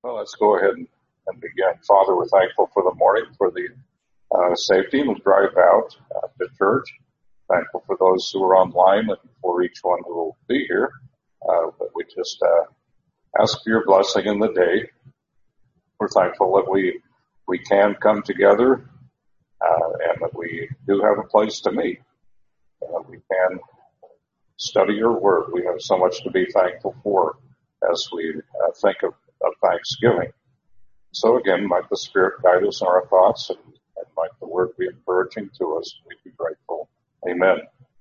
Well, let's go ahead and begin. Father, we're thankful for the morning, for the safety and the drive out to church. Thankful for those who are online and for each one who will be here. But we just ask for your blessing in the day. We're thankful that we can come together and that we do have a place to meet. We can study your word. We have so much to be thankful for as we think of Thanksgiving. So again, might the Spirit guide us in our thoughts and might the word be encouraging to us. We'd be grateful. Amen.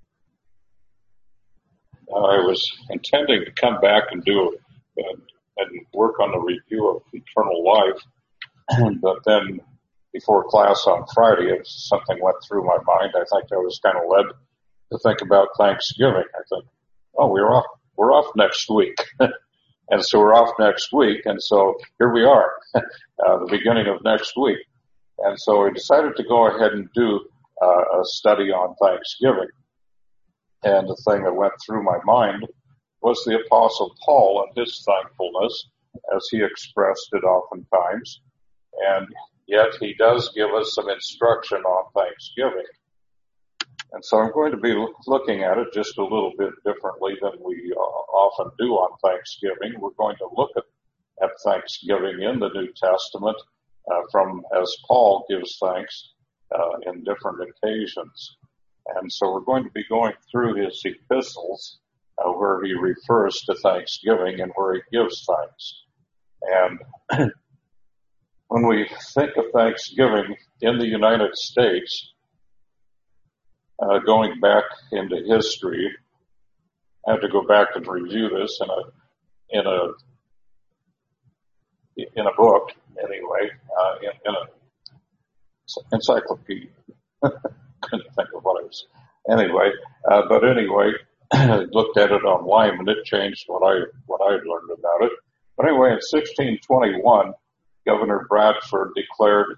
Now, I was intending to come back and do and work on the review of eternal life, but then before class on Friday, something went through my mind. I think I was kind of led to think about Thanksgiving. I think, we're off next week. And so we're off next week, and so here we are, the beginning of next week. And so we decided to go ahead and do a study on Thanksgiving. And the thing that went through my mind was the Apostle Paul and his thankfulness, as he expressed it oftentimes. And yet he does give us some instruction on Thanksgiving. And so I'm going to be looking at it just a little bit differently than we often do on Thanksgiving. We're going to look at Thanksgiving in the New Testament from as Paul gives thanks in different occasions. And so we're going to be going through his epistles where he refers to Thanksgiving and where he gives thanks. And when we think of Thanksgiving in the United States, going back into history, I have to go back and review this in a book anyway, in a encyclopedia. Couldn't think of what it was. Anyway, but anyway, I looked at it online and it changed what I had learned about it. But anyway, in 1621, Governor Bradford declared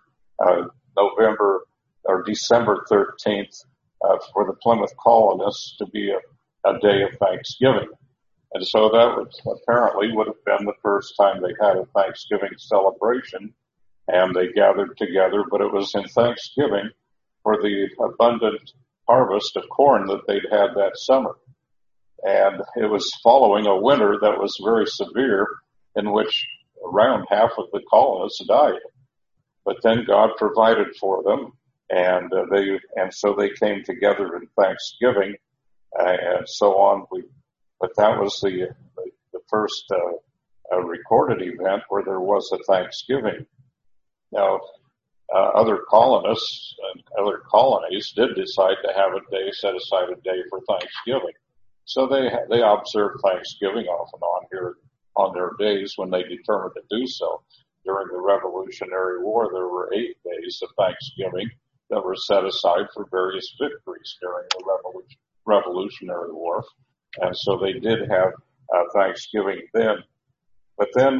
December 13th. For the Plymouth colonists to be a day of Thanksgiving. And so that would have been the first time they had a Thanksgiving celebration, and they gathered together, but it was in Thanksgiving for the abundant harvest of corn that they'd had that summer. And it was following a winter that was very severe, in which around half of the colonists died. But then God provided for them. And so they came together in Thanksgiving, and so on. But that was the first recorded event where there was a Thanksgiving. Now, other colonists and other colonies did decide to have set aside a day for Thanksgiving. So they observed Thanksgiving off and on here on their days when they determined to do so. During the Revolutionary War, there were 8 days of Thanksgiving that were set aside for various victories during the Revolutionary War. And so they did have Thanksgiving then. But then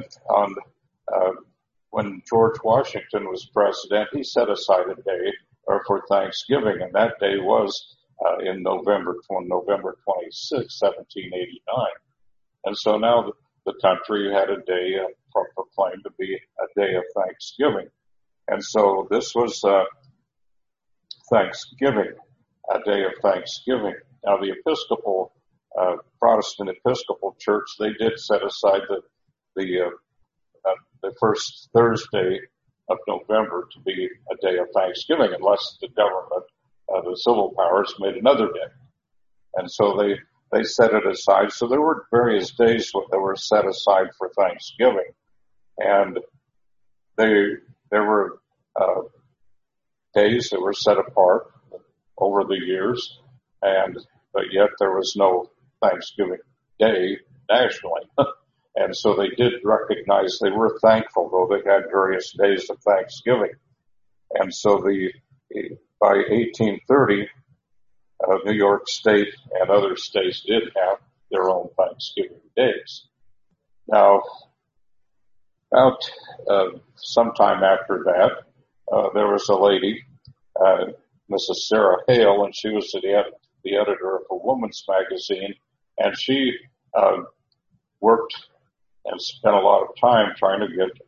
when George Washington was president, he set aside a day for Thanksgiving, and that day was in November 26, 1789. And so now the country had a day proclaimed to be a day of Thanksgiving. And so this was Thanksgiving, a day of Thanksgiving. Now, the Protestant Episcopal Church, they did set aside the first Thursday of November to be a day of Thanksgiving, unless the government, the civil powers, made another day. And so they set it aside. So there were various days that were set aside for Thanksgiving, and there were days that were set apart over the years, but yet there was no Thanksgiving Day nationally. And so they did recognize they were thankful, though they had various days of Thanksgiving. And so by 1830, New York State and other states did have their own Thanksgiving days. Now, about sometime after that, there was a lady, Mrs. Sarah Hale, and she was the editor of a woman's magazine, and she worked and spent a lot of time trying to get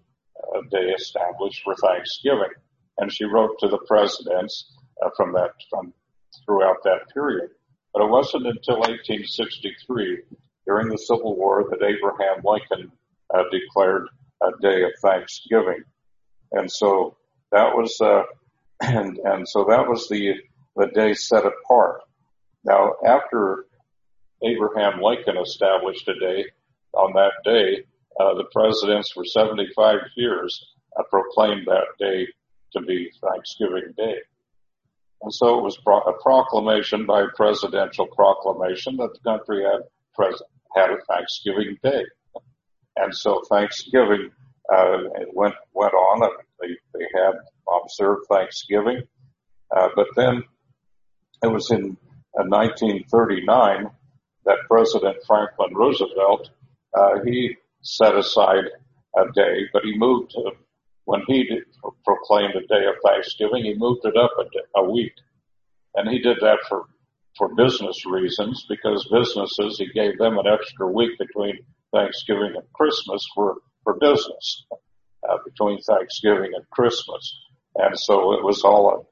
a day established for Thanksgiving. And she wrote to the presidents from throughout that period. But it wasn't until 1863, during the Civil War, that Abraham Lincoln declared a day of Thanksgiving. And so that was and so that was the day set apart. Now, after Abraham Lincoln established a day, on that day, the presidents for 75 years proclaimed that day to be Thanksgiving Day. And so it was a proclamation by presidential proclamation that the country had a Thanksgiving Day. And so Thanksgiving went on, and they had observed Thanksgiving. But then it was in 1939 that President Franklin Roosevelt, he set aside a day, but he moved when he proclaimed a day of Thanksgiving, he moved it up a week. And he did that for business reasons, because businesses, he gave them an extra week between Thanksgiving and Christmas for business, between Thanksgiving and Christmas. And so that was all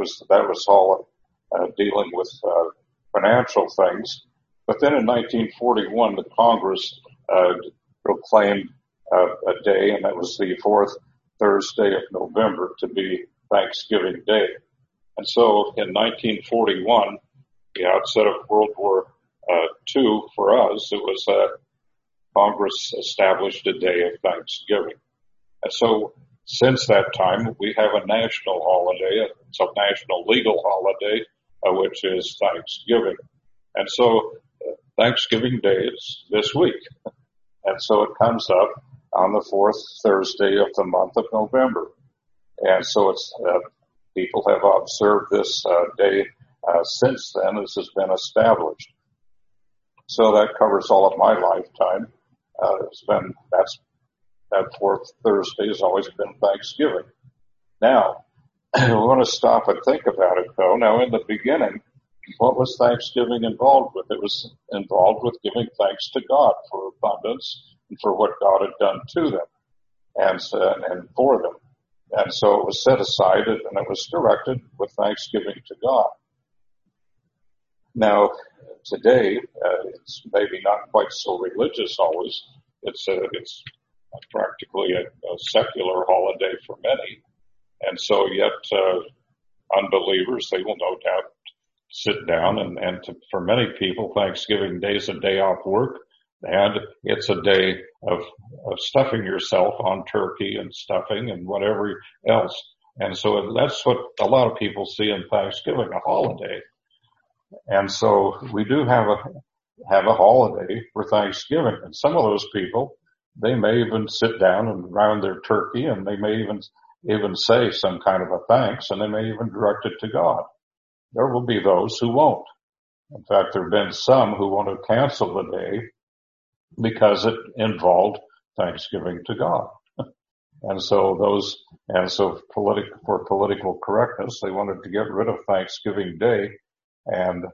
dealing with financial things. But then in 1941, the Congress proclaimed a day, and that was the fourth Thursday of November, to be Thanksgiving Day. And so in 1941, the outset of World War II, for us, it was Congress established a day of Thanksgiving. And so since that time, we have a national holiday. It's a national legal holiday, which is Thanksgiving. And so Thanksgiving Day is this week. And so it comes up on the fourth Thursday of the month of November. And so it's people have observed this day since then. This has been established. So that covers all of my lifetime. That fourth Thursday has always been Thanksgiving. Now, we want to stop and think about it, though. Now, in the beginning, what was Thanksgiving involved with? It was involved with giving thanks to God for abundance and for what God had done to them and for them. And so it was set aside and it was directed with thanksgiving to God. Now, today, it's maybe not quite so religious always. It's practically a secular holiday for many. And so yet, unbelievers, they will no doubt sit down for many people, Thanksgiving Day is a day off work, and it's a day of stuffing yourself on turkey and stuffing and whatever else. And so that's what a lot of people see in Thanksgiving, a holiday. And so we do have a holiday for Thanksgiving. And some of those people, they may even sit down and round their turkey, and they may even say some kind of a thanks, and they may even direct it to God. There will be those who won't. In fact, there have been some who want to cancel the day because it involved thanksgiving to God. And so for political correctness, they wanted to get rid of Thanksgiving Day and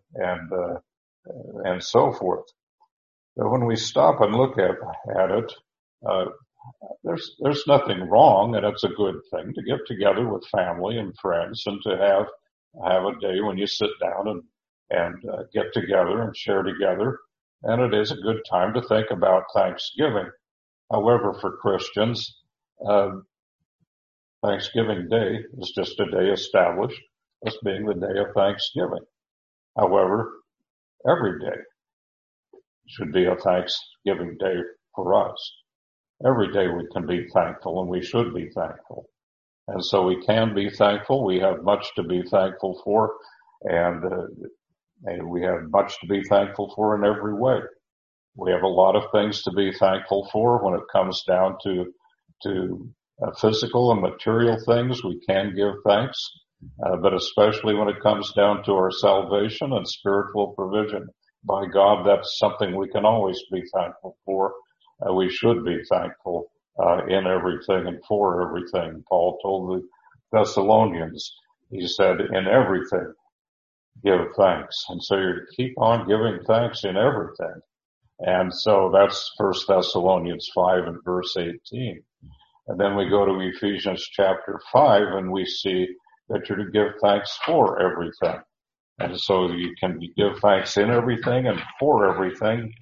so forth. But when we stop and look at it, there's nothing wrong, and it's a good thing to get together with family and friends and to have a day when you sit down and get together and share together. And it is a good time to think about Thanksgiving. However, for Christians, Thanksgiving Day is just a day established as being the day of Thanksgiving. However, every day should be a Thanksgiving Day for us. Every day we can be thankful, and we should be thankful. And so we can be thankful. We have much to be thankful for, and we have much to be thankful for in every way. We have a lot of things to be thankful for when it comes down to physical and material things. We can give thanks, but especially when it comes down to our salvation and spiritual provision by God, that's something we can always be thankful for. We should be thankful in everything and for everything. Paul told the Thessalonians, he said, in everything, give thanks. And so you're to keep on giving thanks in everything. And so that's 1 Thessalonians 5 and verse 18. And then we go to Ephesians chapter 5 and we see that you're to give thanks for everything. And so you can give thanks in everything and for everything.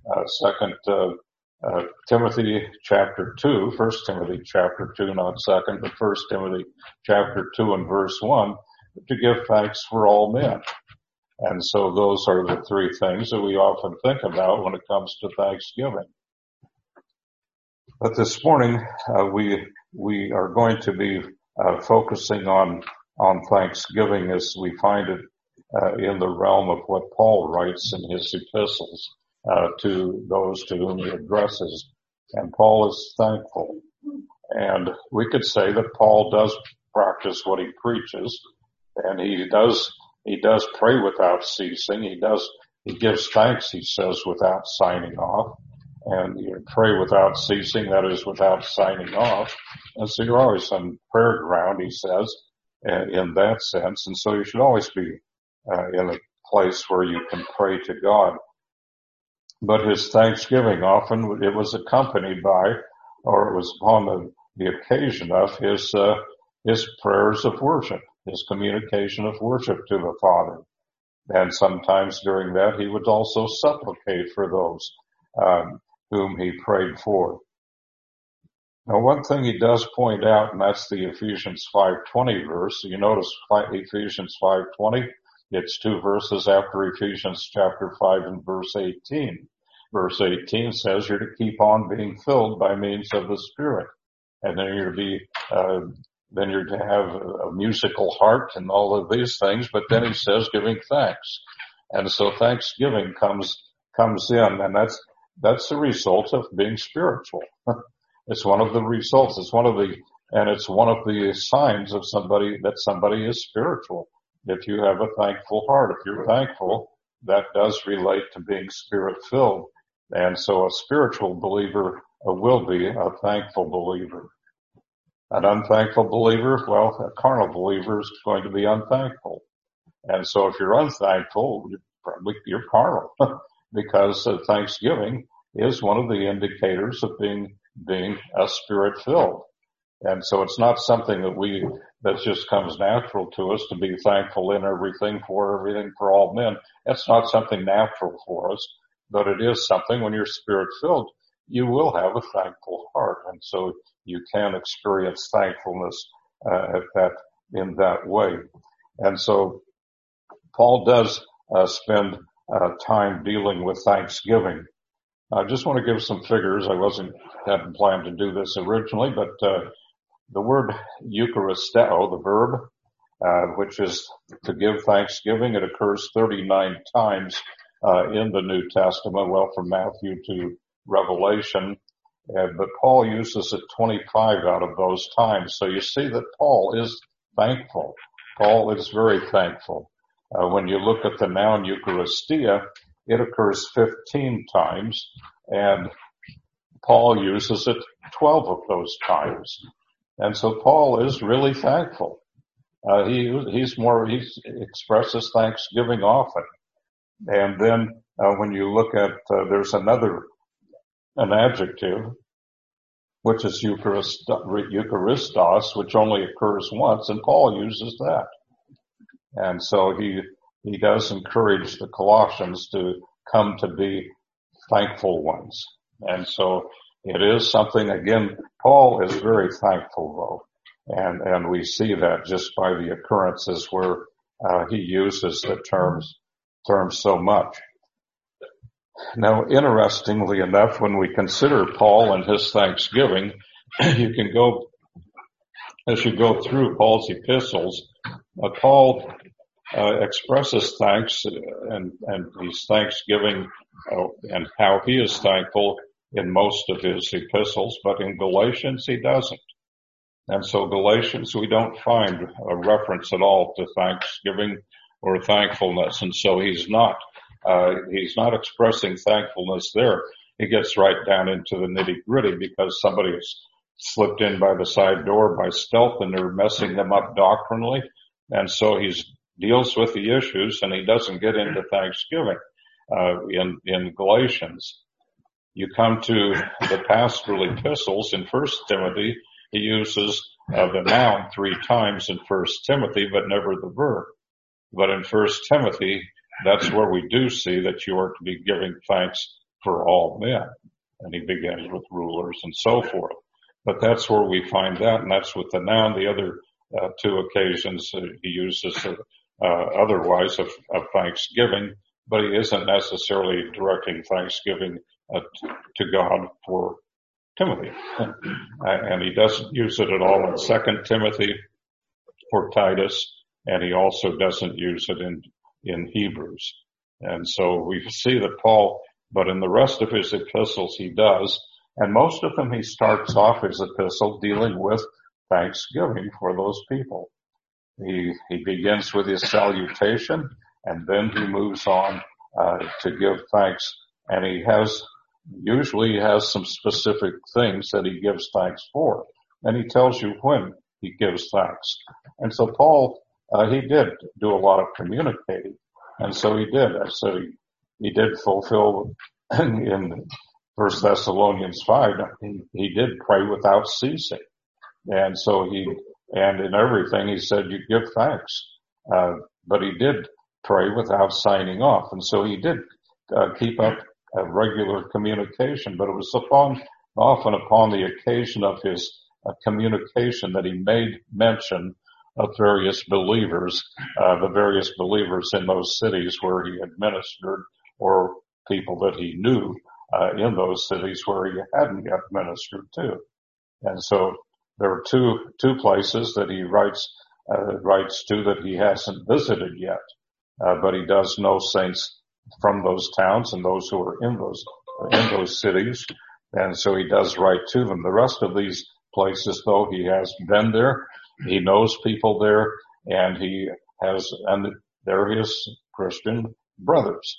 Timothy chapter 2, 1 Timothy chapter 2, not second, but 1 Timothy chapter 2 and verse 1, to give thanks for all men. And so those are the three things that we often think about when it comes to Thanksgiving. But this morning, we are going to be focusing on Thanksgiving as we find it in the realm of what Paul writes in his epistles to those to whom he addresses. And Paul is thankful. And we could say that Paul does practice what he preaches, and he does pray without ceasing. He gives thanks, he says, without signing off. And you pray without ceasing, that is without signing off. And so you're always on prayer ground, he says, in that sense. And so you should always be in a place where you can pray to God. But his thanksgiving often, it was accompanied by, or it was upon the occasion of his prayers of worship, his communication of worship to the Father. And sometimes during that he would also supplicate for those whom he prayed for. Now, one thing he does point out, and that's the Ephesians 5:20 verse. You notice Ephesians 5:20. It's two verses after Ephesians chapter 5 and verse 18. Verse 18 says you're to keep on being filled by means of the Spirit. And then you're to have a musical heart and all of these things, but then he says giving thanks. And so thanksgiving comes in, and that's the result of being spiritual. It's one of the results. It's one of the signs of somebody is spiritual. If you have a thankful heart, if you're thankful, that does relate to being spirit-filled. And so a spiritual believer will be a thankful believer. An unthankful believer, well, a carnal believer is going to be unthankful. And so if you're unthankful, you're carnal because thanksgiving is one of the indicators of being a spirit-filled. And so it's not something that just comes natural to us to be thankful in everything for all men. That's not something natural for us, but it is something when you're spirit-filled, you will have a thankful heart. And so you can experience thankfulness in that way. And so Paul does spend time dealing with thanksgiving. I just want to give some figures. I hadn't planned to do this originally, but the word Eucharisteo, the verb, which is to give thanksgiving, it occurs 39 times in the New Testament, well, from Matthew to Revelation, but Paul uses it 25 out of those times. So you see that Paul is thankful. Paul is very thankful. When you look at the noun Eucharistia, it occurs 15 times, and Paul uses it 12 of those times. And so Paul is really thankful. He expresses thanksgiving often. And then when you look at, there's an adjective, which is Eucharistos, which only occurs once, and Paul uses that. And so he does encourage the Colossians to come to be thankful ones. And so it is something, again, Paul is very thankful though. And we see that just by the occurrences where he uses the terms so much. Now, interestingly enough, when we consider Paul and his thanksgiving, you can go, as you go through Paul's epistles, Paul expresses thanks and his thanksgiving and how he is thankful in most of his epistles, but in Galatians he doesn't. And so Galatians, we don't find a reference at all to thanksgiving or thankfulness, and so he's not expressing thankfulness there. He gets right down into the nitty-gritty because somebody's slipped in by the side door by stealth and they're messing them up doctrinally, and so he deals with the issues and he doesn't get into thanksgiving in Galatians. You come to the pastoral epistles in 1 Timothy, He uses the noun 3 times in 1 Timothy, but never the verb. But in 1 Timothy, that's where we do see that you are to be giving thanks for all men. And he begins with rulers and so forth. But that's where we find that, and that's with the noun. The other 2 occasions he uses otherwise of thanksgiving, but he isn't necessarily directing thanksgiving to God for Timothy. And he doesn't use it at all in 2 Timothy for Titus, and he also doesn't use it in Hebrews. And so we see that Paul, but in the rest of his epistles he does, and most of them he starts off his epistle dealing with thanksgiving for those people. He begins with his salutation, and then he moves on to give thanks, and he usually has some specific things that he gives thanks for, and he tells you when he gives thanks. And so Paul, he did do a lot of communicating, and so he did. So he did fulfill in 1 Thessalonians 5, he did pray without ceasing. And so and in everything he said you give thanks. But he did pray without signing off. And so he did keep up a regular communication, but it was often upon the occasion of his communication that he made mention of various believers, the various believers in those cities where he had ministered, or people that he knew in those cities where he hadn't yet ministered to. And so there are two places that he writes to that he hasn't visited yet, but he does know saints from those towns and those who are in those cities, and so he does write to them. The rest of these places, though, he has been there, he knows people there, and they're his Christian brothers,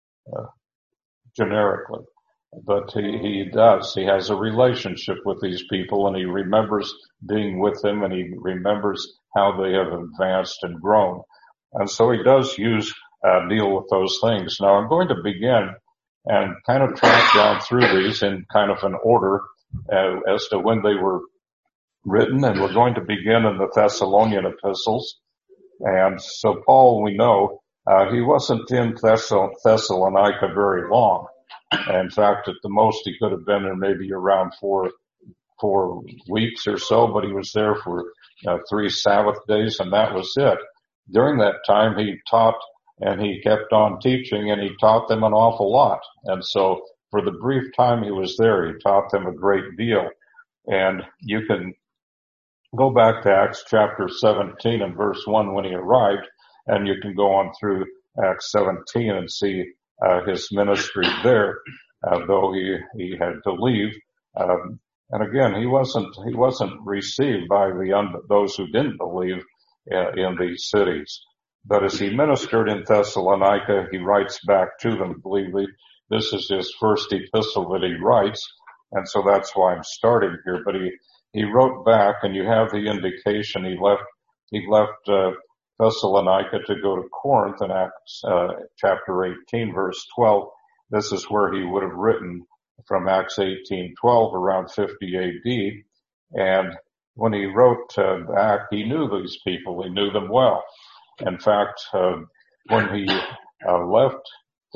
generically. But he has a relationship with these people, and he remembers being with them, and he remembers how they have advanced and grown. And so he does deal with those things. Now I'm going to begin and kind of track down through these in kind of an order as to when they were written, and we're going to begin in the Thessalonian epistles. And so Paul, we know, he wasn't in Thessalonica very long. In fact, at the most he could have been there maybe around 4 weeks or so, but he was there for 3 Sabbath days, and that was it. During that time he taught, and he kept on teaching, and he taught them an awful lot. And so for the brief time he was there, he taught them a great deal. And you can go back to Acts chapter 17 and verse 1 when he arrived, and you can go on through Acts 17 and see his ministry there, though he had to leave. And again, he wasn't received by those who didn't believe in these cities. But as he ministered in Thessalonica, he writes back to them. Believe me, this is his first epistle that he writes, and so that's why I'm starting here. But he wrote back, and you have the indication he left Thessalonica to go to Corinth in Acts chapter 18, verse 12. This is where he would have written from Acts 18:12 around 50 AD. And when he wrote back, he knew these people. He knew them well. In fact, when he left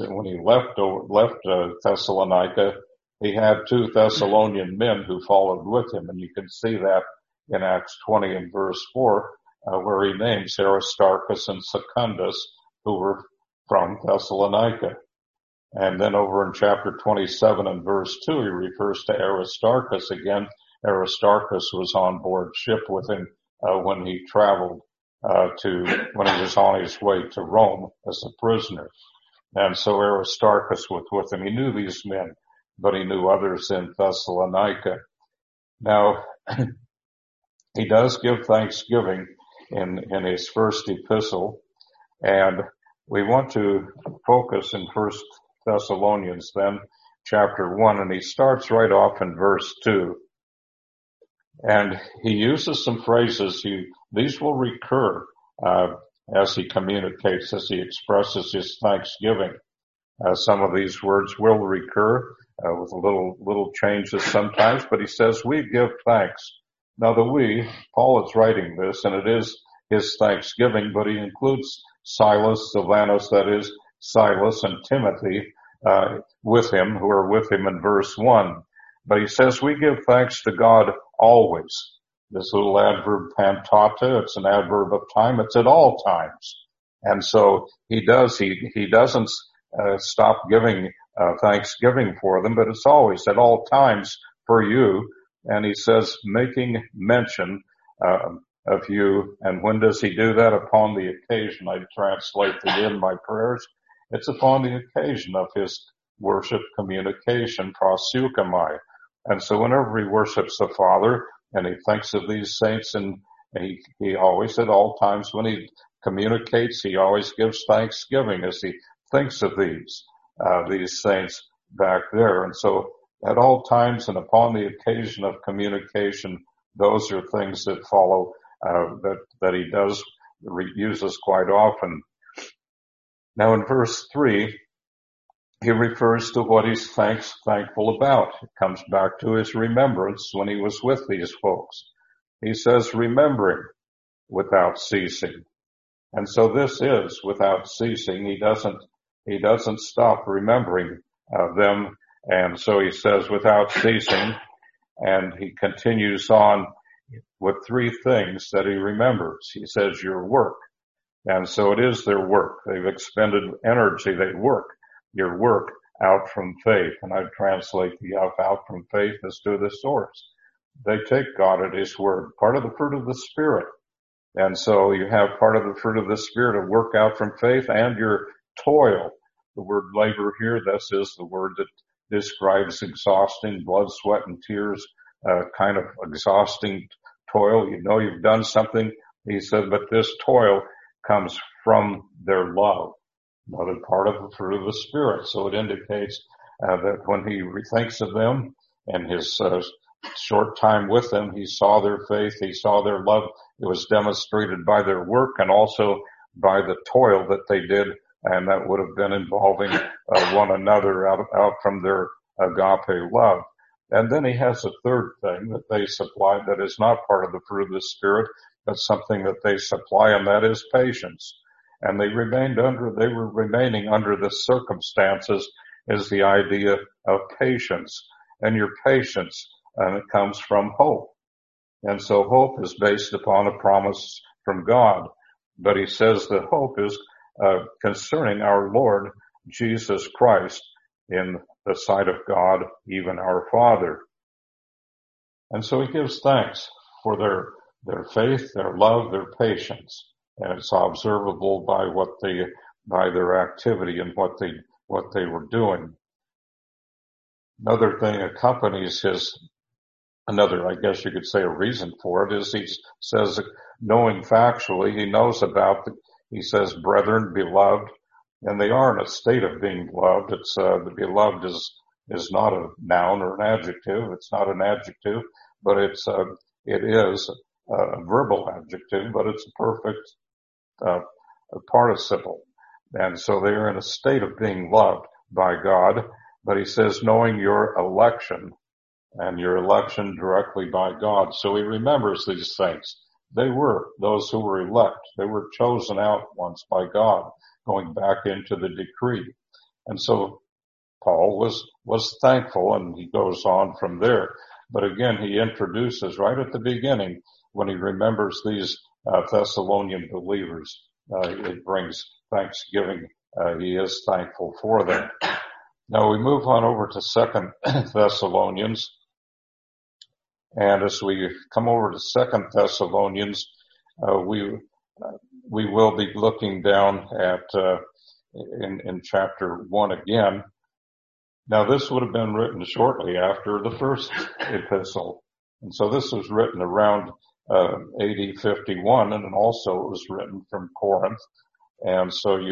Thessalonica, he had 2 Thessalonian men who followed with him, and you can see that in Acts 20 and verse 4, where he names Aristarchus and Secundus, who were from Thessalonica. And then over in chapter 27 and verse 2, he refers to Aristarchus again. Aristarchus was on board ship with him when he traveled when he was on his way to Rome as a prisoner. And so Aristarchus was with him. He knew these men, but he knew others in Thessalonica. Now, he does give thanksgiving in his first epistle, and we want to focus in 1 Thessalonians then, chapter 1, and he starts right off in verse 2. And he uses some phrases. These will recur as he communicates, as he expresses his thanksgiving. Some of these words will recur with little changes sometimes, but he says, we give thanks Now Paul is writing this, and it is his thanksgiving, but he includes Silas, Silvanus, that is, Silas and Timothy, with him, who are with him in verse 1. But he says, we give thanks to God always. This little adverb pantata, it's an adverb of time, it's at all times. And so he doesn't stop giving thanksgiving for them, but it's always at all times for you. And he says, making mention of you. And when does he do that? Upon the occasion. I translate it in my prayers. It's upon the occasion of his worship communication, proseuchomai. And so whenever he worships the Father and he thinks of these saints, and he always at all times when he communicates, he always gives thanksgiving as he thinks of these saints back there. And so at all times and upon the occasion of communication, those are things that follow, that he uses quite often. Now in verse 3, he refers to what he's thankful about. It comes back to his remembrance when he was with these folks. He says, remembering without ceasing. And so this is without ceasing. He doesn't stop remembering them. And so he says without ceasing, and he continues on with three things that he remembers. He says your work. And so it is their work. They've expended energy. They work. Your work out from faith. And I translate the out from faith as to the source. They take God at his word. Part of the fruit of the Spirit. And so you have part of the fruit of the Spirit of work out from faith and your toil. The word labor here, this is the word that describes exhausting blood, sweat, and tears, kind of exhausting toil. You know you've done something. He said, but this toil comes from their love. Another part of the fruit of the Spirit. So it indicates that when he thinks of them and his short time with them, he saw their faith, he saw their love. It was demonstrated by their work and also by the toil that they did, and that would have been involving one another out from their agape love. And then he has a third thing that they supply that is not part of the fruit of the Spirit, but something that they supply, and that is patience. And they were remaining under the circumstances is the idea of patience. And your patience, it comes from hope. And so hope is based upon a promise from God. But he says that hope is concerning our Lord Jesus Christ in the sight of God, even our Father. And so he gives thanks for their faith, their love, their patience. And it's observable by their activity and what they were doing. Another thing accompanies I guess you could say a reason for it is he says, knowing factually, he says, brethren, beloved, and they are in a state of being loved. It's, the beloved is not a noun or an adjective. It's not an adjective, but it is a verbal adjective, but it's a perfect a participle. And so they are in a state of being loved by God. But he says, knowing your election, and your election directly by God. So he remembers these things. They were those who were elect. They were chosen out once by God, going back into the decree. And so Paul was thankful, and he goes on from there. But again, he introduces right at the beginning, when he remembers these Thessalonian believers, it brings thanksgiving. He is thankful for them. Now we move on over to 2 Thessalonians. And as we come over to 2 Thessalonians, we will be looking down at, in chapter 1 again. Now this would have been written shortly after the first epistle. And so this was written around AD 51, and also it was written from Corinth. And so you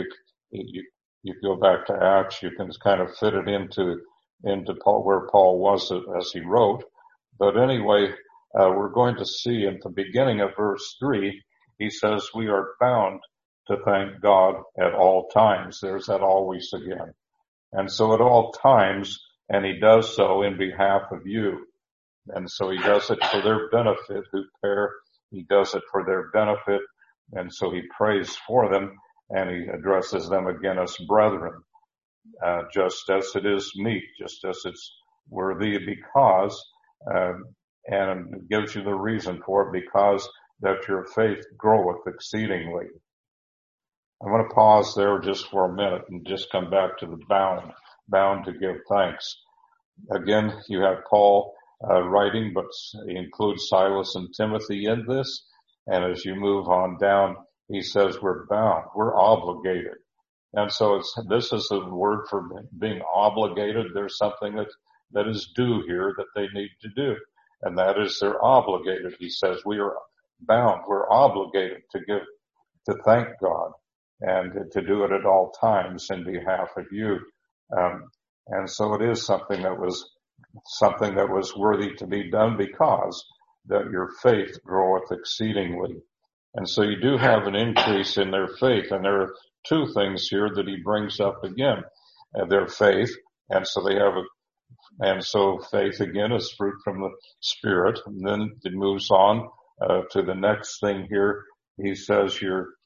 go back to Acts, you can kind of fit it into Paul, where Paul was as he wrote. But anyway, we're going to see at the beginning of verse 3, he says, we are bound to thank God at all times. There's that always again. And so at all times, and he does so in behalf of you. And so he does it for their benefit he does it for their benefit. And so he prays for them and he addresses them again as brethren, just as it is meet, just as it's worthy because, and gives you the reason for it, because that your faith groweth exceedingly. I'm going to pause there just for a minute and just come back to the bound to give thanks. Again, you have Paul writing, but he includes Silas and Timothy in this. And as you move on down, he says we're bound, we're obligated. And so this is a word for being obligated. There's something that is due here that they need to do. And that is they're obligated. He says we are bound, we're obligated to thank God and to do it at all times in behalf of you. And so it is something that was worthy to be done because that your faith groweth exceedingly. And so you do have an increase in their faith. And there are two things here that he brings up again. Their faith. And so faith again is fruit from the Spirit. And then it moves on to the next thing here. He says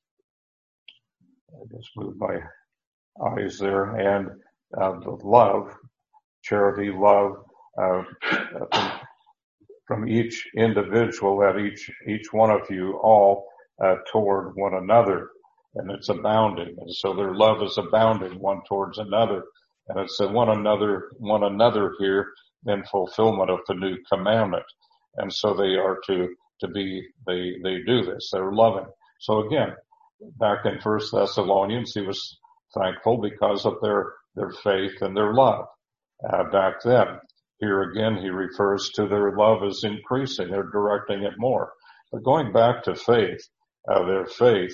I just moved my eyes there, and the love, charity, love, from each individual at each one of you all toward one another, and it's abounding. And so their love is abounding one towards another, and it's a one another here in fulfillment of the new commandment. And so they are to be, they do this. They're loving. So again, back in 1 Thessalonians, he was thankful because of their faith and their love back then. Here again, he refers to their love as increasing. They're directing it more. But going back to faith, their faith,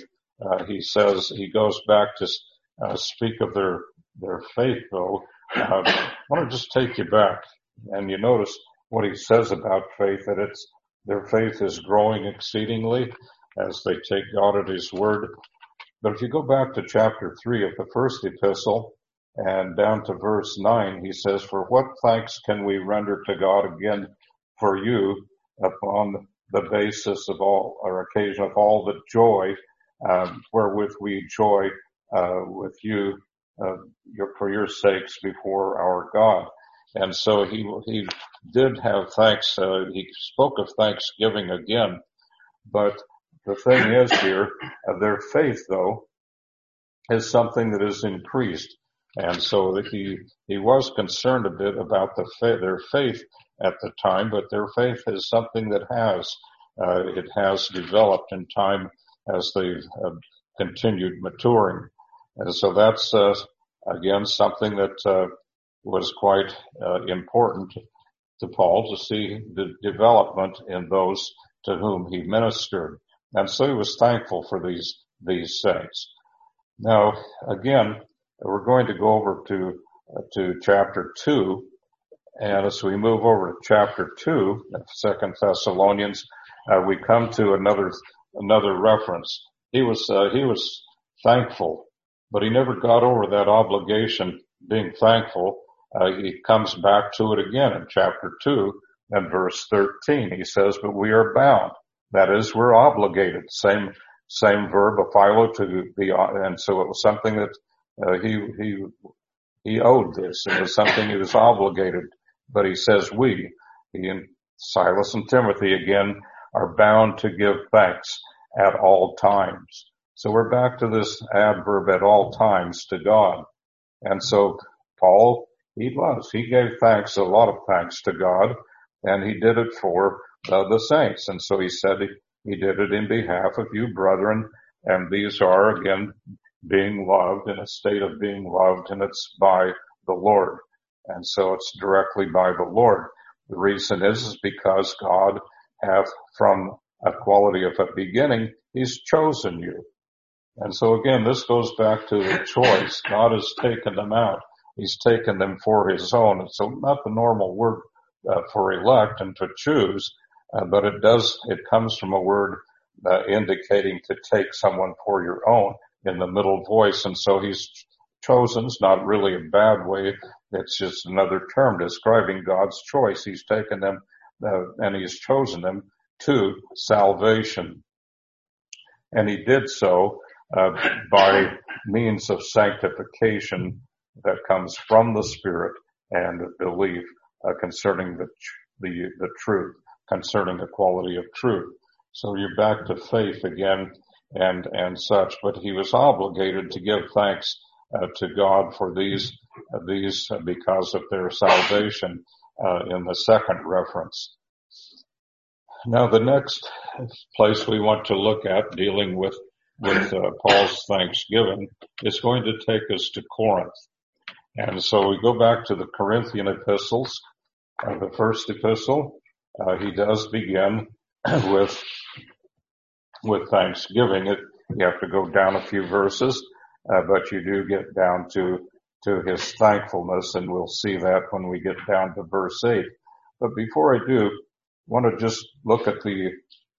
he goes back to speak of their faith, though. I want to just take you back, and you notice what he says about faith, that their faith is growing exceedingly as they take God at his word. But if you go back to chapter 3 of the first epistle and down to verse 9, he says, "For what thanks can we render to God again for you upon the basis of all, or occasion of all the joy wherewith we joy with you for your sakes before our God." And so he did have thanks. He spoke of thanksgiving again, but the thing is here, their faith, though, is something that is increased. And so that he was concerned a bit about their faith at the time, but their faith is something that it has developed in time as they've continued maturing. And so that's, again, something that was quite important to Paul, to see the development in those to whom he ministered. And so he was thankful for these saints. Now, again, we're going to go over to chapter 2. And as we move over to chapter 2 of 2 Thessalonians, we come to another reference. He was thankful, but he never got over that obligation, being thankful. He comes back to it again in chapter 2 and verse 13. He says, "But we are bound." That is, we're obligated. Same verb, aphilo, to be, and so it was something that he owed this. It was something he was obligated. But he says he and Silas and Timothy again are bound to give thanks at all times. So we're back to this adverb at all times to God. And so Paul, he gave thanks, a lot of thanks to God, and he did it for the saints. And so he said he did it in behalf of you, brethren, and these are, again, being loved, in a state of being loved, and it's by the Lord. And so it's directly by the Lord. The reason is because God hath, from a quality of a beginning, he's chosen you. And so again, this goes back to the choice. God has taken them out. He's taken them for his own. And so not the normal word for elect and to choose, but it comes from a word indicating to take someone for your own in the middle voice. And so he's chosen's not really a bad way. It's just another term describing God's choice. He's taken them and he's chosen them to salvation. And he did so by means of sanctification that comes from the Spirit and belief concerning the truth, concerning the quality of truth. So you're back to faith again and such. But he was obligated to give thanks to God for these because of their salvation in the second reference. Now the next place we want to look at dealing with Paul's thanksgiving is going to take us to Corinth. And so we go back to the Corinthian epistles. The first epistle, he does begin with thanksgiving. You have to go down a few verses, but you do get down to his thankfulness, and we'll see that when we get down to verse 8. But before I do, I want to just look at the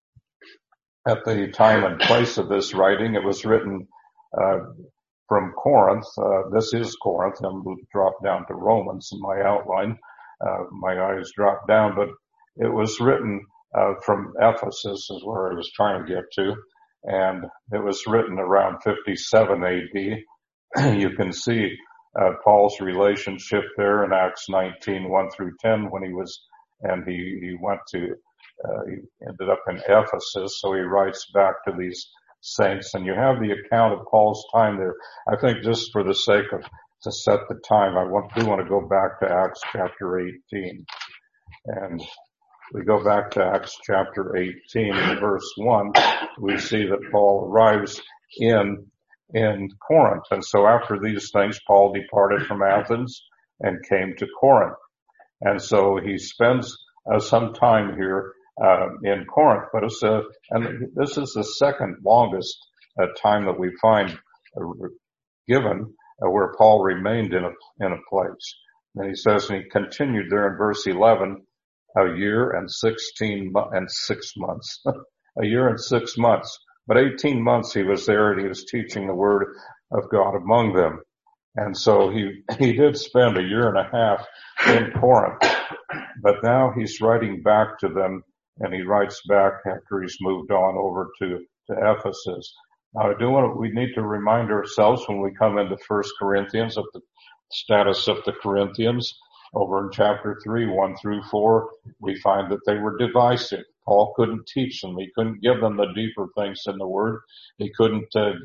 time and place of this writing. It was written from Corinth. This is Corinth. I'm going to drop down to Romans in my outline. My eyes dropped down, but it was written from Ephesus is where I was trying to get to, and it was written around 57 AD. You can see Paul's relationship there in Acts 19, 1 through 10 when he went to, he ended up in Ephesus, so he writes back to these saints, and you have the account of Paul's time there. I think just for the sake of, to set the time, do want to go back to Acts chapter 18. And we go back to Acts chapter 18 and verse 1, we see that Paul arrives in Corinth. And so after these things, Paul departed from Athens and came to Corinth. And so he spends some time here in Corinth, but and this is the second longest time that we find given where Paul remained in a place. And he says, and he continued there in verse 11, a year and 6 months. A year and 6 months. But 18 months he was there, and he was teaching the word of God among them. And so he did spend a year and a half in Corinth. But now he's writing back to them, and he writes back after he's moved on over to Ephesus. Now we need to remind ourselves when we come into 1 Corinthians of the status of the Corinthians. Over in chapter 3, 1 through 4, we find that they were divisive. Paul couldn't teach them. He couldn't give them the deeper things in the word. They couldn't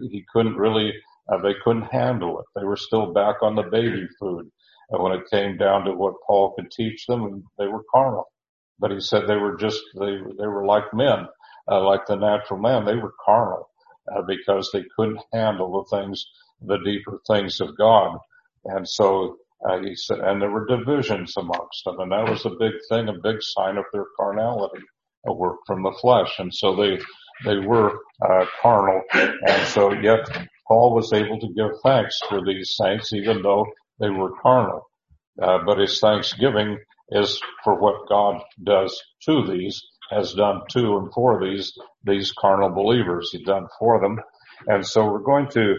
handle it. They were still back on the baby food. When it came down to what Paul could teach them, they were carnal. But he said they were like men, like the natural man. They were carnal, because they couldn't handle the deeper things of God. And so, he said, and there were divisions amongst them, and that was a big thing, a big sign of their carnality, a work from the flesh. And so they were carnal, and so yet Paul was able to give thanks for these saints, even though they were carnal. But his thanksgiving is for what God does to has done to and for these carnal believers. He's done for them. And so we're going to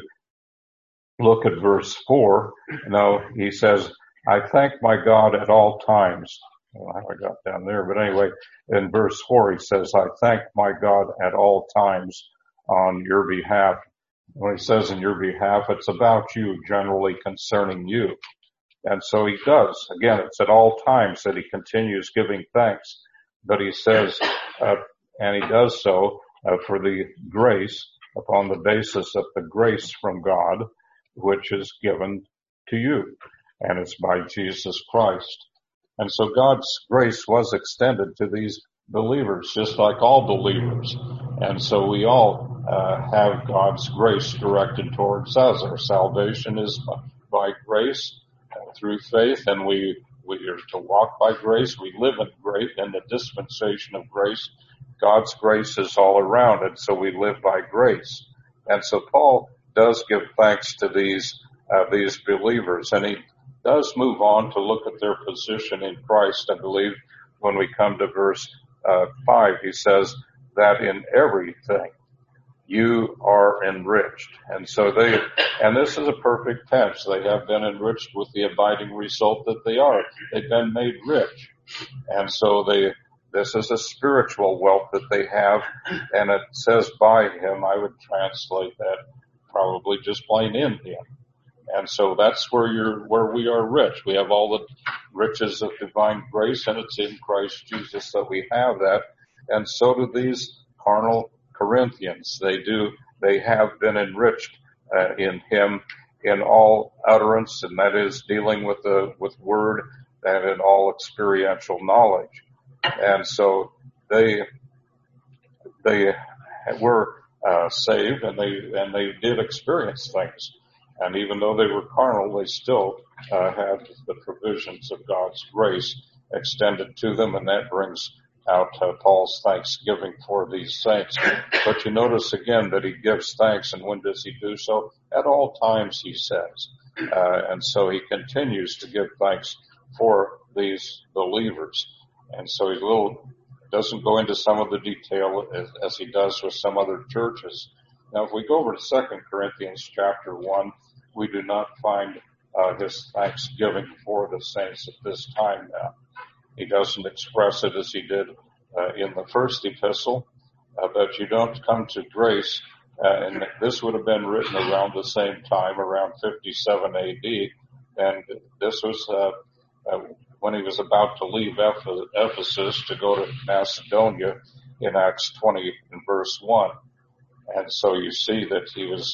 look at verse 4. Now he says, I thank my God at all times. I don't know how I got down there, but anyway, in verse 4 he says, I thank my God at all times on your behalf. When he says in your behalf, it's about you, generally concerning you. And so he does. Again, it's at all times that he continues giving thanks. But he says, and he does so for the grace, upon the basis of the grace from God, which is given to you. And it's by Jesus Christ. And so God's grace was extended to these believers, just like all believers. And so we all have God's grace directed towards us. Our salvation is by grace through faith, and we are to walk by grace. We live in the dispensation of grace. God's grace is all around it, so we live by grace. And so Paul does give thanks to these believers, and he does move on to look at their position in Christ. I believe when we come to verse 5, he says that in everything you are enriched. And so and this is a perfect tense. They have been enriched with the abiding result that they are. They've been made rich. And so this is a spiritual wealth that they have, and it says by him. I would translate that probably just plain in him. And so that's where we are rich. We have all the riches of divine grace, and it's in Christ Jesus that we have that. And so do these carnal Corinthians. They have been enriched in him in all utterance, and that is dealing with word and in all experiential knowledge. And so they were saved, and they did experience things. And even though they were carnal, they still had the provisions of God's grace extended to them, and that brings out Paul's thanksgiving for these saints. But you notice again that he gives thanks, and when does he do so? At all times, he says. And so he continues to give thanks for these believers. And so he doesn't go into some of the detail as he does with some other churches. Now, if we go over to 2 Corinthians chapter 1, we do not find his thanksgiving for the saints at this time now. He doesn't express it as he did in the first epistle, but you don't come to grace, and this would have been written around the same time, around 57 A.D., and this was when he was about to leave Ephesus to go to Macedonia in Acts 20 and verse 1. And so you see that he was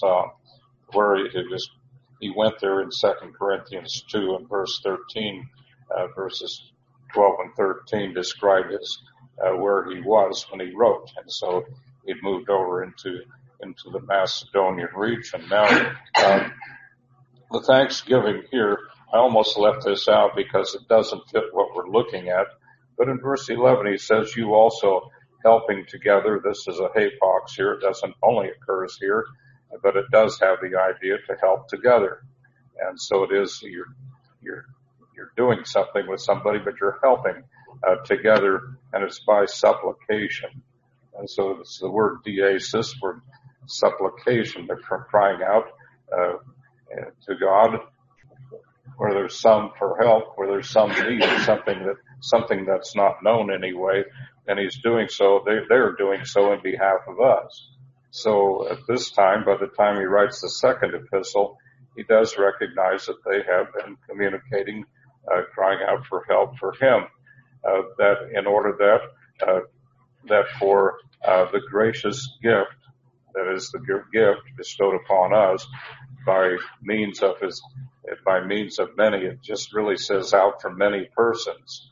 he went there in 2 Corinthians 2 and verse 13, verses 12 and 13 describe where he was when he wrote. And so he moved over into the Macedonian region. Now, the thanksgiving here, I almost left this out because it doesn't fit what we're looking at. But in verse 11, he says, you also helping together. This is a hapax here. It doesn't only occurs here, but it does have the idea to help together. And so it is, you're doing something with somebody, but you're helping together, and it's by supplication. And so it's the word diesis for supplication. They're crying out to God where there's some for help, where there's some need, something that's not known anyway, and he's doing so. They're doing so in behalf of us. So at this time, by the time he writes the second epistle, he does recognize that they have been communicating, crying out for help for him. That in order that for the gracious gift, that is the gift bestowed upon us by means of many, it just really says out for many persons,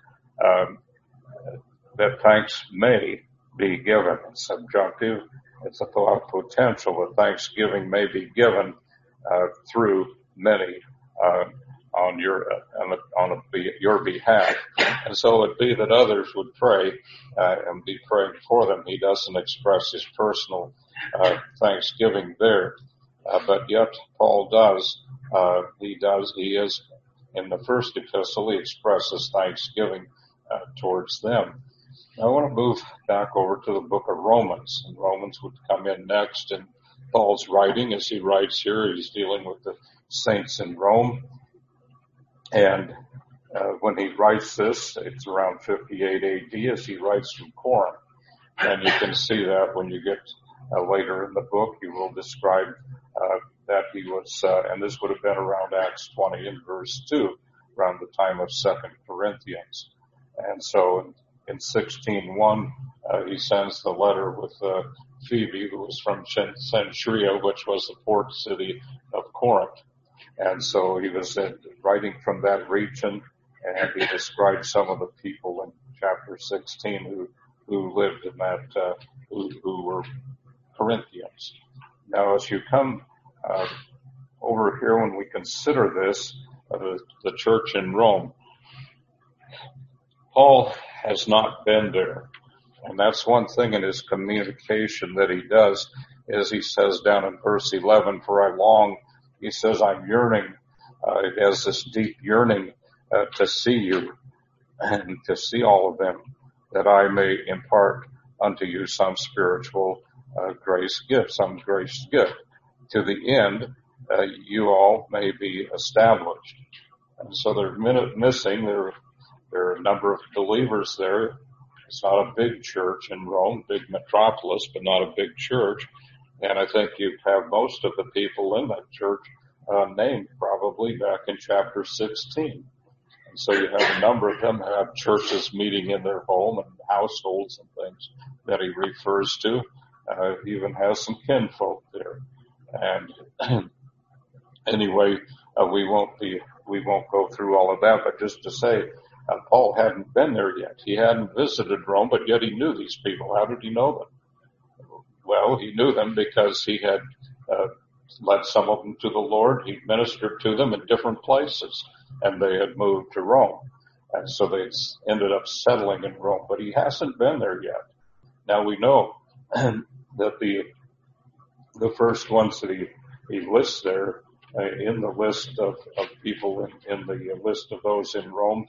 that thanks may be given. It's subjunctive. It's a thought potential that thanksgiving may be given through many on your behalf. And so it'd be that others would pray and be praying for them. He doesn't express his personal thanksgiving there, but yet Paul does. He is in the first epistle. He expresses thanksgiving towards them. Now, I want to move back over to the book of Romans, and Romans would come in next. And Paul's writing, as he writes here, he's dealing with the saints in Rome. And when he writes this, it's around 58 A.D. as he writes from Corinth. And you can see that when you get later in the book, he will describe that he was, and this would have been around Acts 20 and verse 2, around the time of 2 Corinthians. And so in 16:1, he sends the letter with Phoebe, who was from Cenchrea, which was the port city of Corinth. And so he was writing from that region, and he described some of the people in chapter 16 who lived in that, who were Corinthians. Now, as you come over here, when we consider this, the church in Rome, Paul has not been there. And that's one thing in his communication that he does, is he says down in verse 11, for I long, he says, I'm yearning, he has this deep yearning to see you and to see all of them, that I may impart unto you some spiritual grace gift, some grace gift, to the end you all may be established. And so they're missing, there are a number of believers there It's not a big church in Rome, big metropolis, but not a big church. And I think you have most of the people in that church named probably back in chapter 16. And so you have a number of them have churches meeting in their home and households and things that he refers to. He even has some kinfolk there. And anyway, we won't go through all of that, but just to say, Paul hadn't been there yet. He hadn't visited Rome, but yet he knew these people. How did he know them? Well, he knew them because he had led some of them to the Lord. He ministered to them in different places, and they had moved to Rome. And so they ended up settling in Rome, but he hasn't been there yet. Now we know that the first ones that he lists there in the list of people in the list of those in Rome,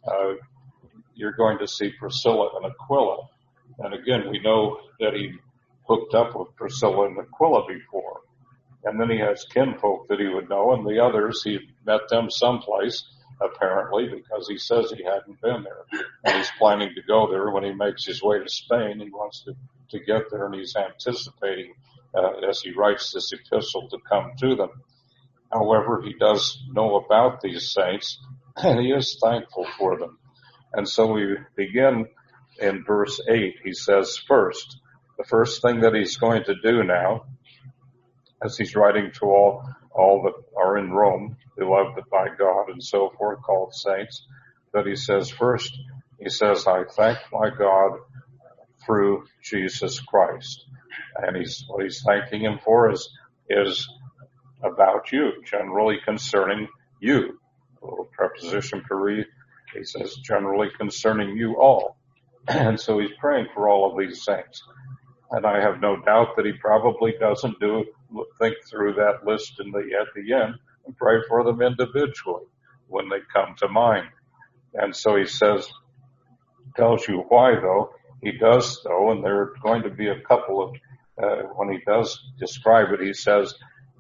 you're going to see Priscilla and Aquila. And again, we know that he hooked up with Priscilla and Aquila before. And then he has kinfolk that he would know, and the others, he met them someplace, apparently, because he says he hadn't been there. And he's planning to go there when he makes his way to Spain. He wants to get there, and he's anticipating, as he writes this epistle, to come to them. However, he does know about these saints, and he is thankful for them. And so we begin in verse 8. He says, the first thing that he's going to do now, as he's writing to all that are in Rome, beloved by God and so forth, called saints, that he says first, he says, I thank my God through Jesus Christ. And what he's thanking him for is about you, generally concerning you. A little preposition peri, he says, generally concerning you all. And so he's praying for all of these saints. And I have no doubt that he probably doesn't think through that list at the end and pray for them individually when they come to mind. And so he tells you why though. He does though, and there are going to be a couple of, when he does describe it, he says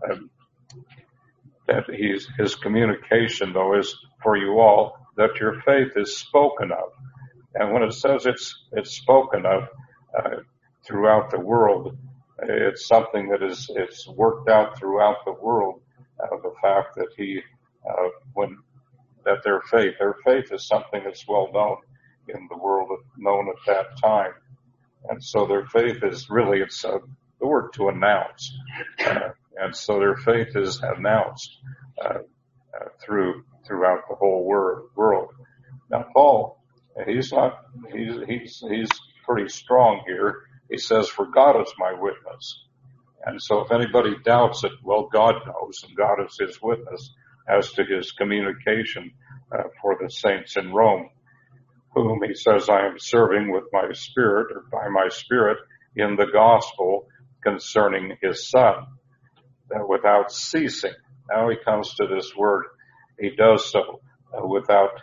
that his communication though is for you all, that your faith is spoken of. And when it says it's spoken of, throughout the world, it's something that it's worked out throughout the world. The fact that their faith is something that's well known in the world, known at that time, and so their faith is really the word to announce, and so their faith is announced throughout the whole world. Now Paul, he's pretty strong here. He says, for God is my witness. And so if anybody doubts it, well, God knows, and God is his witness as to his communication for the saints in Rome, whom he says I am serving with my spirit, or by my spirit, in the gospel concerning his son, without ceasing. Now he comes to this word. He does so without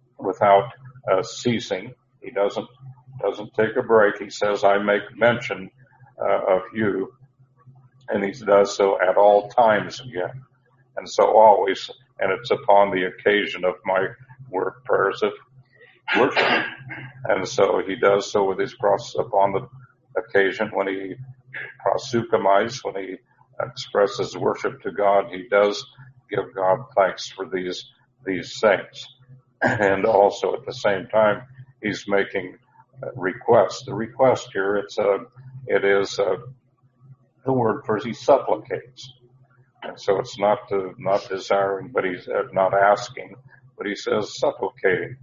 ceasing. He doesn't take a break. He says, I make mention of you, and he does so at all times again. And so always, and it's upon the occasion of my prayers of worship. And so he does so with his cross upon the occasion when he proseuchomizes, when he expresses worship to God, he does give God thanks for these saints. And also at the same time, he's making requests. The request here, it is the word for he supplicates. And so it's not desiring, but he's not asking, but he says supplicating.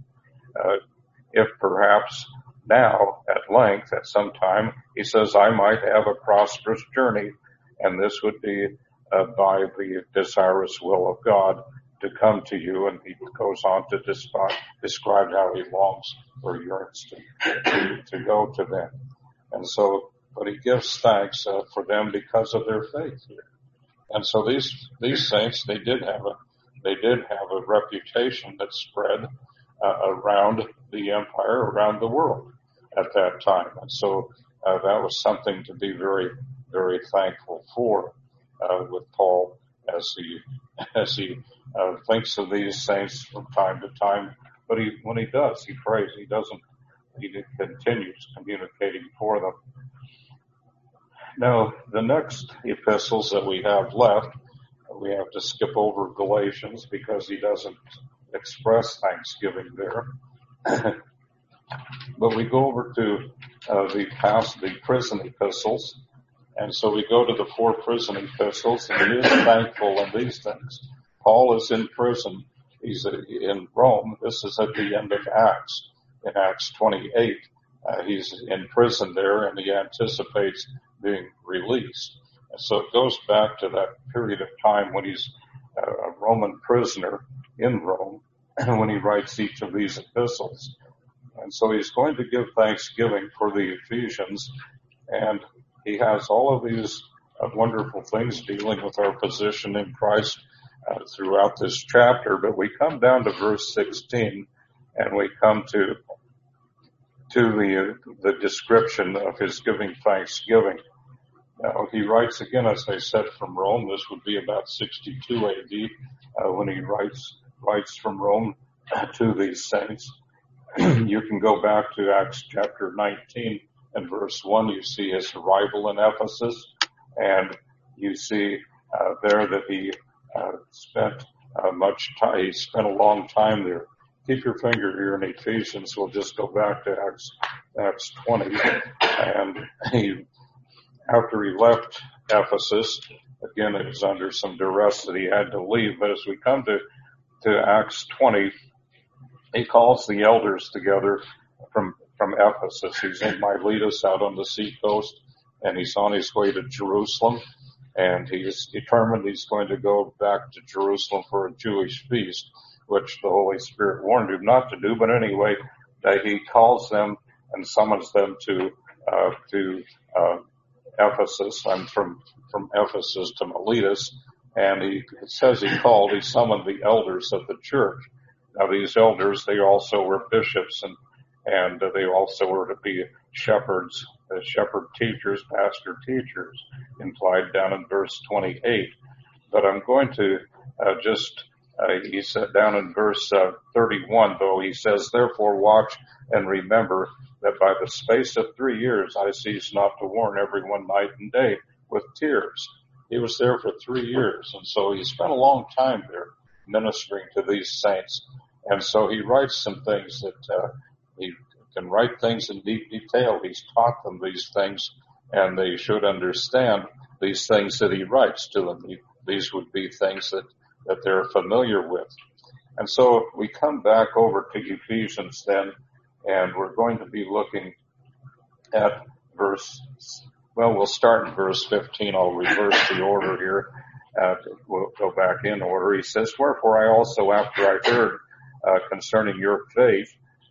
If perhaps now, at length, at some time, he says, I might have a prosperous journey, and this would be by the desirous will of God to come to you, and he goes on to describe how he longs or yearns to go to them. And so, but he gives thanks for them because of their faith here. And so these saints, they did have a reputation that spread around the empire, around the world at that time. And so that was something to be very, very thankful for with Paul as he thinks of these saints from time to time. But when he does, he prays. He he continues communicating for them. Now, the next epistles that we have left, we have to skip over Galatians because he doesn't express thanksgiving there. But we go over to the prison epistles. And so we go to the 4 prison epistles, and he is thankful in these things. Paul is in prison. He's in Rome. This is at the end of Acts. In Acts 28, he's in prison there, and he anticipates being released. And so it goes back to that period of time when he's a Roman prisoner in Rome, when he writes each of these epistles. And so he's going to give thanksgiving for the Ephesians, and he has all of these wonderful things dealing with our position in Christ throughout this chapter. But we come down to verse 16, and we come to the description of his giving thanksgiving. Now, he writes again, as I said, from Rome. This would be about 62 AD when he writes from Rome to these saints. You can go back to Acts chapter 19 and verse 1. You see his arrival in Ephesus, and you see there that he spent much time. He spent a long time there. Keep your finger here in Ephesians. We'll just go back to Acts 20, and after he left Ephesus, again, it was under some duress that he had to leave. But as we come to Acts 20, he calls the elders together from Ephesus. He's in Miletus out on the seacoast, and he's on his way to Jerusalem. And he's determined he's going to go back to Jerusalem for a Jewish feast, which the Holy Spirit warned him not to do. But anyway, he calls them and summons them to Ephesus. I'm from Ephesus to Miletus, and it says he summoned the elders of the church. Now these elders, they also were bishops, and they also were to be shepherds, shepherd teachers, pastor teachers, implied down in verse 28. But I'm going to he said down in verse 31, though, he says, "Therefore watch and remember that by the space of 3 years I cease not to warn everyone night and day with tears." He was there for 3 years, and so he spent a long time there ministering to these saints. And so he writes some things that he can write things in deep detail. He's taught them these things, and they should understand these things that he writes to them. These would be things that they're familiar with. And so we come back over to Ephesians then, and we're going to be looking at we'll start in verse 15. I'll reverse the order here. We'll go back in order. He says, "Wherefore I also, after I heard concerning your faith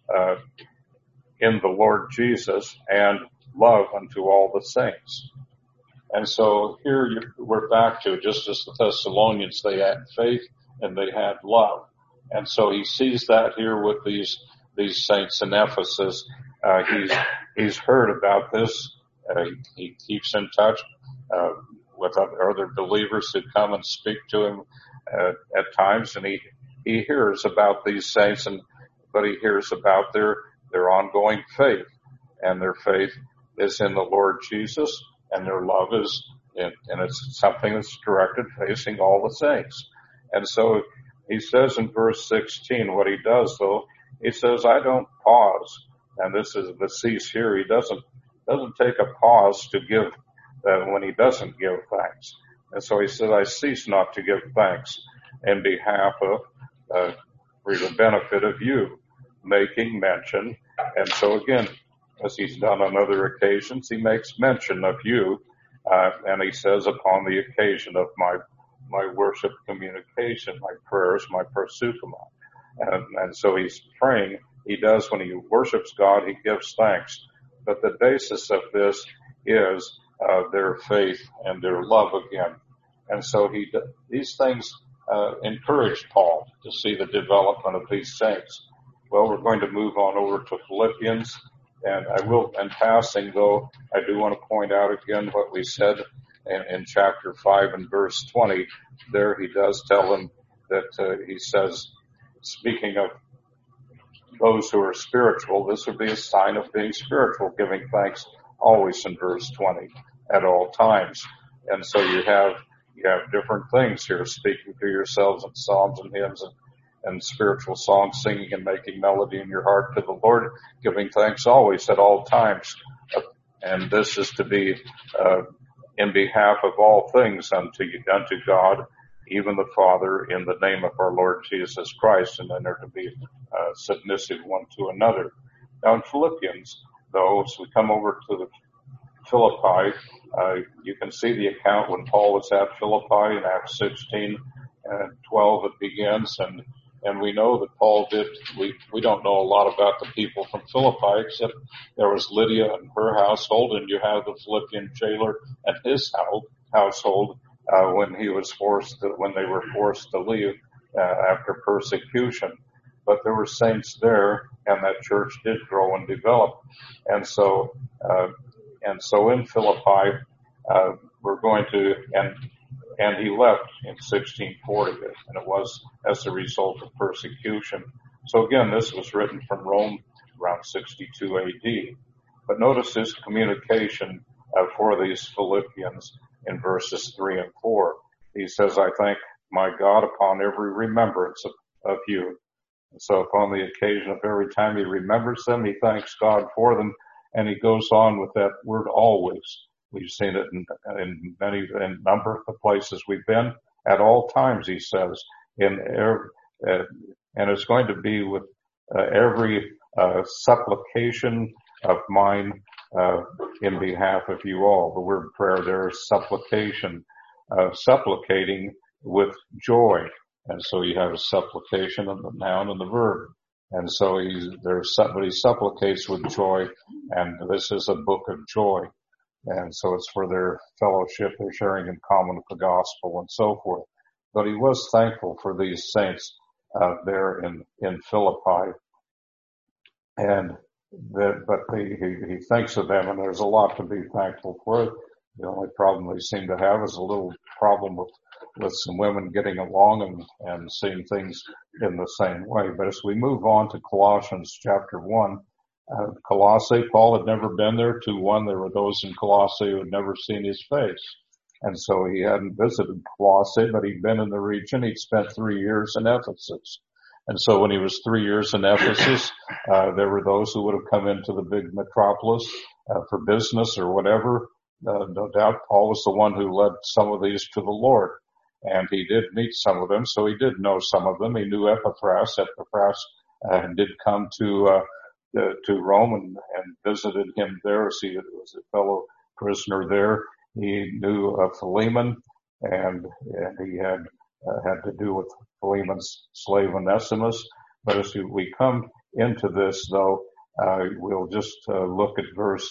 in the Lord Jesus and love unto all the saints." And so here we're back to, just as the Thessalonians, they had faith and they had love. And so he sees that here with these saints in Ephesus. He's heard about this. He keeps in touch with other believers who come and speak to him at times, and he hears about these saints, but he hears about their ongoing faith, and their faith is in the Lord Jesus, and their love is and it's something that's directed facing all the saints. And so he says in verse 16, what he does though, he says, "I don't pause." And this is the cease here. He doesn't take a pause to give when he doesn't give thanks. And so he says, "I cease not to give thanks in behalf of for the benefit of you, making mention." And so again, as he's done on other occasions, he makes mention of you, and he says, "Upon the occasion of my worship communication, my prayers, my proseuchomai." And so he's praying. He does, when he worships God, he gives thanks. But the basis of this is their faith and their love again. And so these things encouraged Paul to see the development of these saints. Well, we're going to move on over to Philippians, and I will, in passing though, I do want to point out again what we said in chapter 5 and verse 20. There he does tell them that he says, speaking of those who are spiritual, this would be a sign of being spiritual, giving thanks always in verse 20 at all times. And so you have different things here, speaking to yourselves in psalms and hymns and spiritual songs, singing and making melody in your heart to the Lord, giving thanks always at all times. And this is to be in behalf of all things unto God, even the Father, in the name of our Lord Jesus Christ, and then they're to be submissive one to another. Now in Philippians, though, as we come over to the Philippi, you can see the account when Paul was at Philippi in Acts 16 and 12 it begins, and we know that Paul did, we don't know a lot about the people from Philippi, except there was Lydia and her household, and you have the Philippian jailer and his household, when they were forced to leave, after persecution. But there were saints there, and that church did grow and develop. And so in Philippi, we're going to, and he left in 1640, and it was as a result of persecution. So again, this was written from Rome around 62 AD. But notice his communication for these Philippians in verses 3 and 4. He says, I thank my God upon every remembrance of you. And so upon the occasion of every time he remembers them, he thanks God for them, and he goes on with that word always. We've seen it in a number of the places we've been. At all times, he says, and it's going to be with every supplication of mine in behalf of you all. The word prayer there is supplication, supplicating with joy. And so you have a supplication and the noun and the verb. And so he supplicates with joy, and this is a book of joy. And so it's for their fellowship, their sharing in common with the gospel and so forth. But he was thankful for these saints there in Philippi. And he thinks of them, and there's a lot to be thankful for. The only problem they seem to have is a little problem with some women getting along and seeing things in the same way. But as we move on to Colossians chapter 1, Colossae, Paul had never been there. 2:1, there were those in Colossae who had never seen his face. And so he hadn't visited Colossae, but he'd been in the region. He'd spent 3 years in Ephesus. And so when he was 3 years in Ephesus, there were those who would have come into the big metropolis for business or whatever. No doubt Paul was the one who led some of these to the Lord. And he did meet some of them, so he did know some of them. He knew Epaphras. Epaphras did come to Rome and visited him there as he was a fellow prisoner there. He knew Philemon, and he had to do with Philemon's slave Onesimus. But as we come into this, though, we'll just look at verse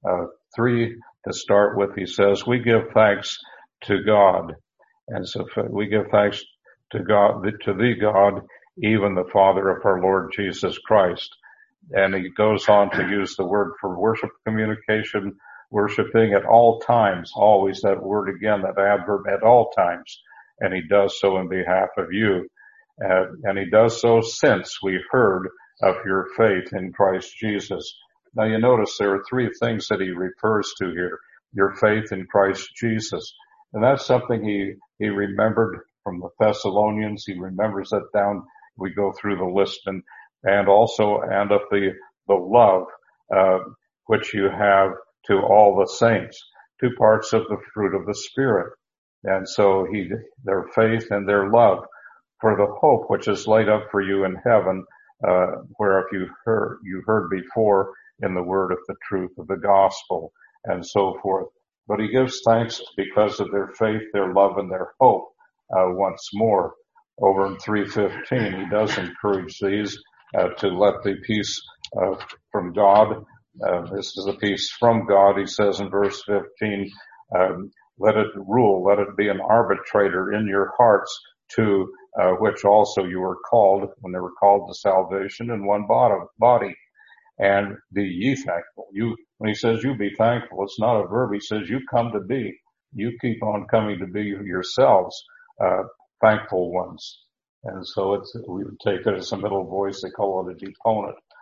3 to start with. He says, we give thanks to God. And so we give thanks to God, to thee, God, even the Father of our Lord Jesus Christ. And he goes on to use the word for worship, communication, worshiping at all times, always that word again, that adverb at all times. And he does so in behalf of you. And he does so since we heard of your faith in Christ Jesus. Now you notice there are three things that he refers to here. Your faith in Christ Jesus. And that's something he remembered from the Thessalonians. He remembers that down, we go through the list, and also of the love, which you have to all the saints. Two parts of the fruit of the Spirit. And so their faith and their love for the hope which is laid up for you in heaven, whereof you heard before in the word of the truth of the gospel, and so forth. But he gives thanks because of their faith, their love, and their hope. Once more, over in 3:15, he does encourage these to let the peace from God. This is the peace from God. He says in verse 15, let it rule, let it be an arbitrator in your hearts, to which also you were called when they were called to salvation in one body. And be ye thankful. When he says you be thankful, it's not a verb. He says you come to be. You keep on coming to be yourselves, thankful ones. And so we would take it as a middle voice. They call it a deponent.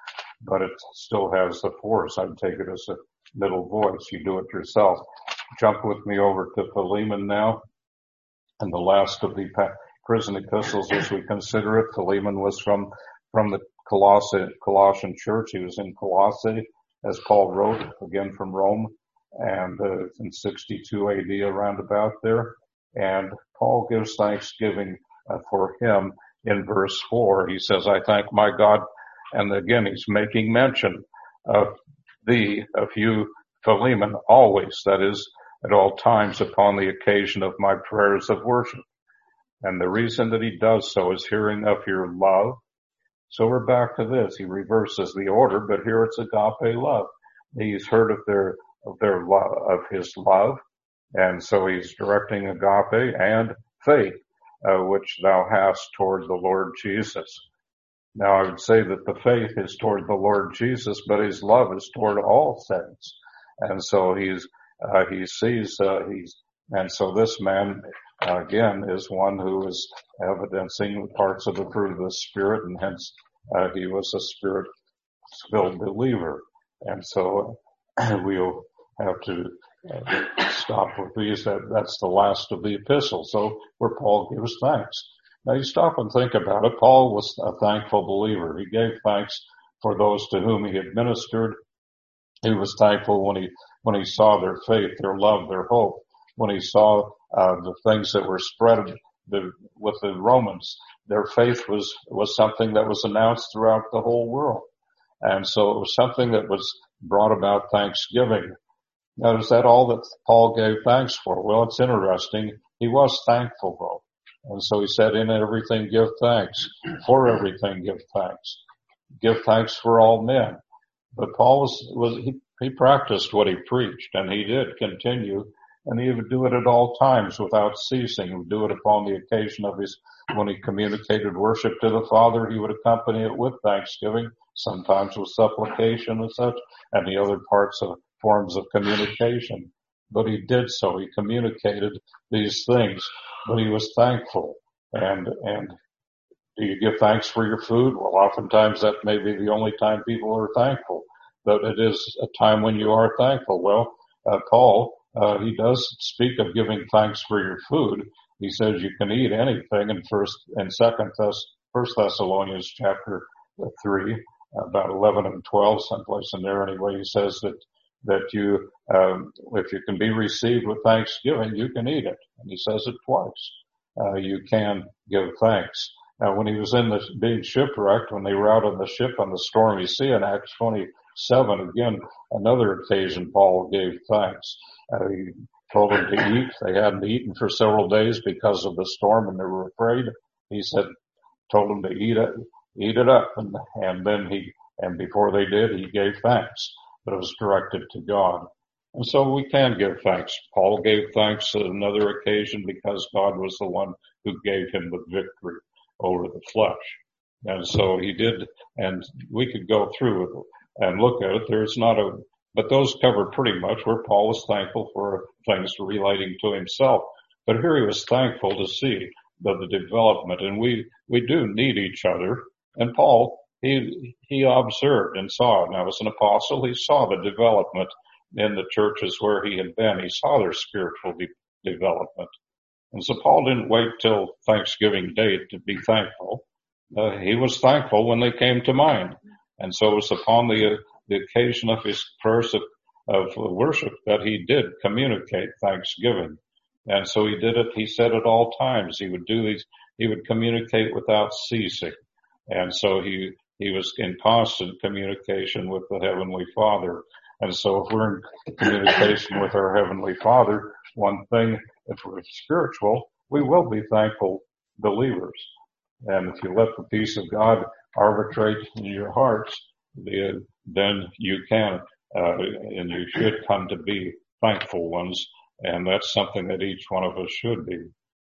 but it still has the force. I'd take it as a middle voice. You do it yourself. Jump with me over to Philemon now, and the last of the prison epistles as we consider it. Philemon was from the Colossian church. He was in Colossae, as Paul wrote, again from Rome, and in 62 AD, around about there. And Paul gives thanksgiving for him in verse 4. He says, I thank my God. And again, he's making mention of you, Philemon, always, that is, at all times upon the occasion of my prayers of worship. And the reason that he does so is hearing of your love. So we're back to this. He reverses the order, but here it's agape love. He's heard of their love, of his love. And so he's directing agape and faith, which thou hast toward the Lord Jesus. Now I would say that the faith is toward the Lord Jesus, but his love is toward all saints. And so and so this man, again, is one who is evidencing parts of the fruit of the Spirit, and hence, he was a Spirit-filled believer. And so, we'll have to stop with these. That's the last of the epistle. So, where Paul gives thanks. Now you stop and think about it. Paul was a thankful believer. He gave thanks for those to whom he had ministered. He was thankful when he saw their faith, their love, their hope. When he saw the things that were spread with the Romans, their faith was something that was announced throughout the whole world. And so it was something that was brought about thanksgiving. Now, is that all that Paul gave thanks for? Well, it's interesting. He was thankful, though. And so he said, in everything give thanks. For everything give thanks. Give thanks for all men. But Paul he practiced what he preached, and he did continue, and he would do it at all times without ceasing. He would do it upon the occasion of when he communicated worship to the Father, he would accompany it with thanksgiving, sometimes with supplication and such, and the other forms of communication. But he did so. He communicated these things, but he was thankful. And do you give thanks for your food? Well, oftentimes that may be the only time people are thankful, but it is a time when you are thankful. Well, Paul, he does speak of giving thanks for your food. He says you can eat anything in First Thessalonians chapter 3, about 11 and 12, someplace in there anyway. He says that you, if you can be received with thanksgiving, you can eat it. And he says it twice. You can give thanks. Now, when he was being shipwrecked, when they were out on the ship on the stormy sea in Acts 27, again, another occasion Paul gave thanks. He told them to eat. They hadn't eaten for several days because of the storm and they were afraid. He told them to eat it up. And then and before they did, he gave thanks, but it was directed to God. And so we can give thanks. Paul gave thanks on another occasion because God was the one who gave him the victory over the flesh. And so he did, and we could go through it and look at it. But those cover pretty much where Paul was thankful for things relating to himself. But here he was thankful to see the development, and we do need each other. And Paul, he observed and saw. Now, as an apostle, he saw the development in the churches where he had been. He saw their spiritual development. And so Paul didn't wait till Thanksgiving Day to be thankful. He was thankful when they came to mind. And so it was upon the occasion of his prayers of worship that he did communicate thanksgiving. And so he did it, he said at all times. He would communicate without ceasing. And so he was in constant communication with the Heavenly Father. And so if we're in communication with our Heavenly Father, one thing, if we're spiritual, we will be thankful believers. And if you let the peace of God arbitrate in your hearts, then you can, and you should come to be thankful ones. And that's something that each one of us should be.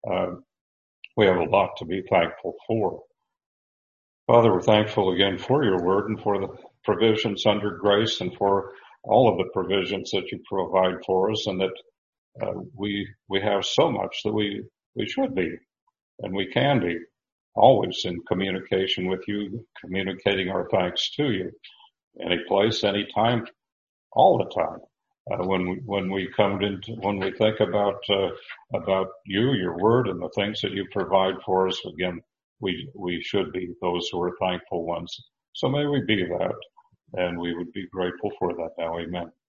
We have a lot to be thankful for. Father, we're thankful again for your word and for the provisions under grace and for all of the provisions that you provide for us, and that we have so much that we should be and we can be always in communication with you, communicating our thanks to you. any place, any time, all the time. When we think about you, your word, and the things that you provide for us, again, we should be those who are thankful ones. So may we be that, and we would be grateful for that now. Amen.